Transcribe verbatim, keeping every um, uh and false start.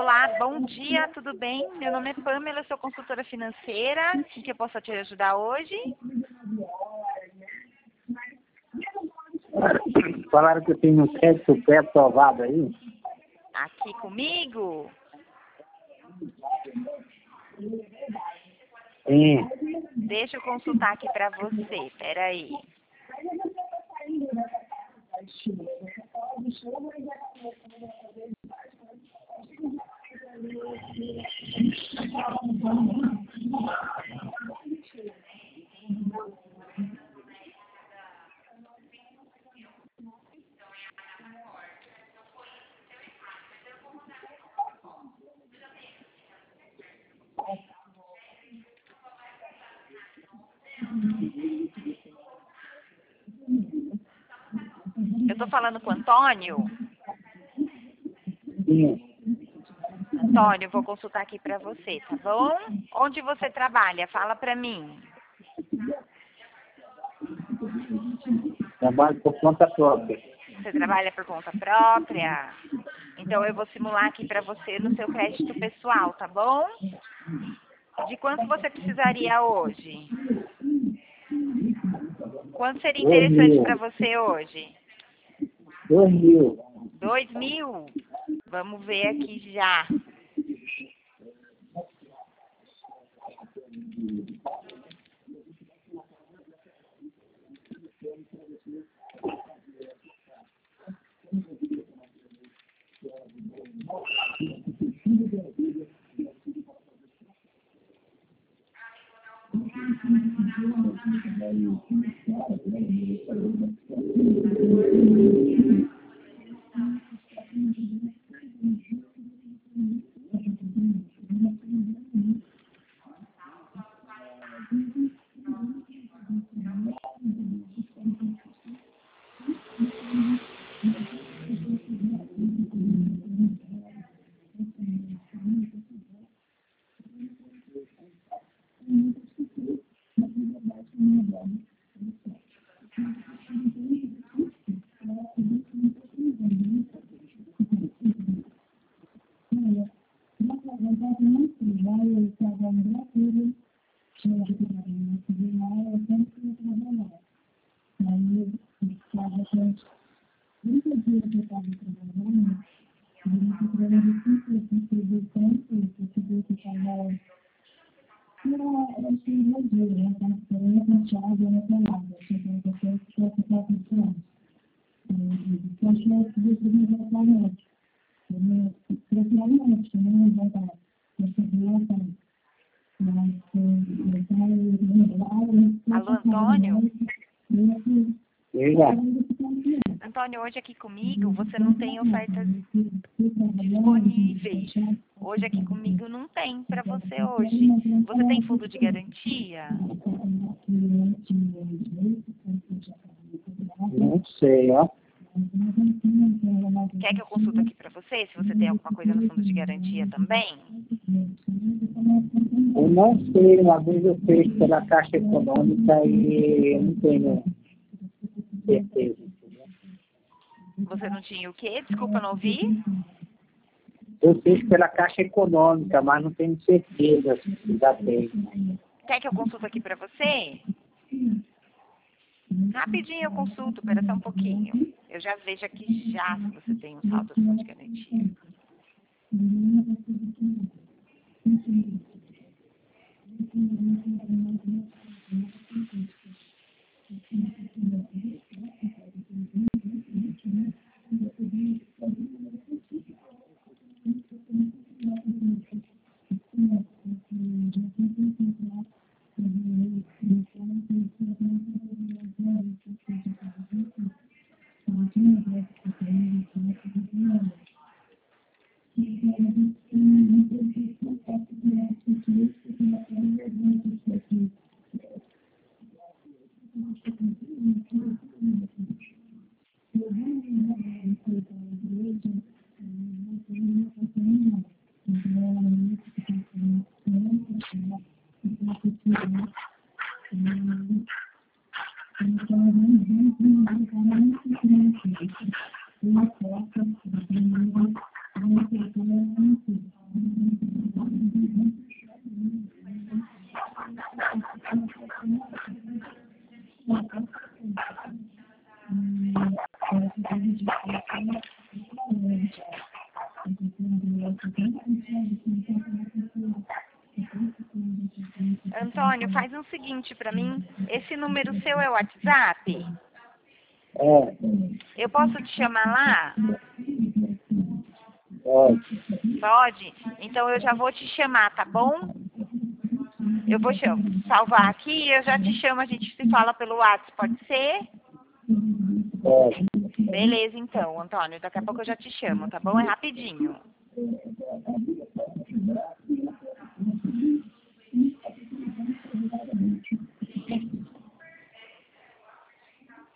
Olá, bom dia, tudo bem? Meu nome é Pamela, eu sou consultora financeira. Em que eu posso te ajudar hoje? Falaram que eu tenho um crédito pré-aprovado aí. Aqui comigo? Sim. Deixa eu consultar aqui para você, peraí. Eu tô falando com o Antônio? Sim. Antônio, vou consultar aqui para você, tá bom? Onde você trabalha? Fala para mim. Trabalho por conta própria. Você trabalha por conta própria? Então eu vou simular aqui para você no seu crédito pessoal, tá bom? De quanto você precisaria hoje? Quanto seria Dois interessante mil. para você hoje? Dois mil. Dois mil? Vamos ver aqui já. Alô, Antônio? Diga. Antônio, hoje aqui comigo você não tem ofertas disponíveis. Hoje aqui comigo não tem para você hoje. Você tem fundo de garantia? Não sei, ó. Quer que eu consulte aqui para você, se você tem alguma coisa no fundo de garantia também? Eu não sei, uma vez eu fiz pela Caixa Econômica e eu não tenho certeza. Você não tinha o quê? Desculpa, não ouvi? Eu fiz pela Caixa Econômica, mas não tenho certeza se já tem. Quer que eu consulte aqui para você? Rapidinho eu consulto, espera só um pouquinho. Eu já vejo aqui já se você tem um saldo no fundo de garantia. Antônio, faz o seguinte pra mim. Esse número seu é o WhatsApp? É, Eu posso te chamar lá? pode. Pode? Então eu já vou te chamar, tá bom? Eu vou cham- salvar aqui e eu já te chamo, a gente se fala pelo WhatsApp, pode ser? Pode. Beleza, então, Antônio. Daqui a pouco eu já te chamo, tá bom? É rapidinho.